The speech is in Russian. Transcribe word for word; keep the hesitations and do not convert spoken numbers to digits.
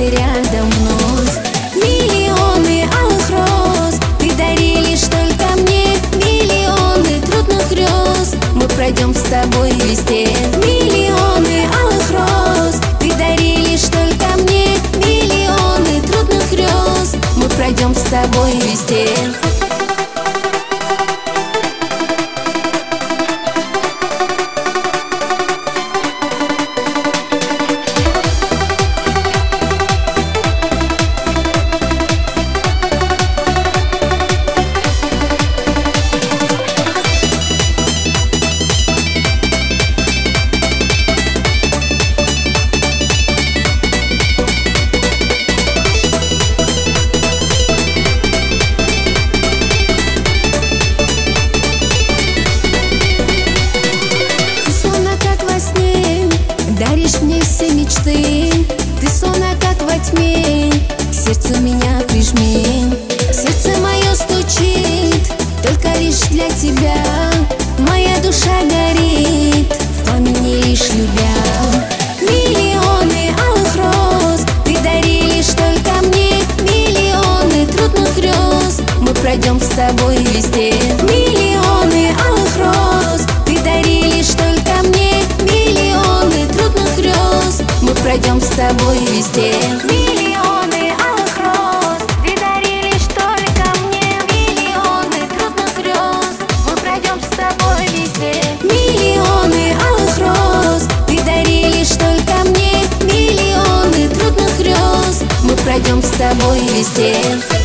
ты рядом вновь. Миллионы алых роз ты даришь только мне, миллионы трудных грез мы пройдем с тобой везде. Миллионы алых роз ты даришь только мне, миллионы трудных грез мы пройдем с тобой везде. Даришь мне все мечты, ты сонна, как во тьме, к сердцу меня прижми. Сердце мое стучит только лишь для тебя, моя душа горит в пламени лишь любя. Миллионы алых роз ты даришь только мне, миллионы трудных грез мы пройдем с тобой везде. Миллионы алых роз ты даришь только мне, миллионы трудных грез мы пройдем с тобой везде. Миллионы алых роз ты даришь только мне, миллионы трудных грез мы пройдем с тобой везде. Миллионы алых роз ты даришь только мне, миллионы трудных грез мы пройдем с тобой везде.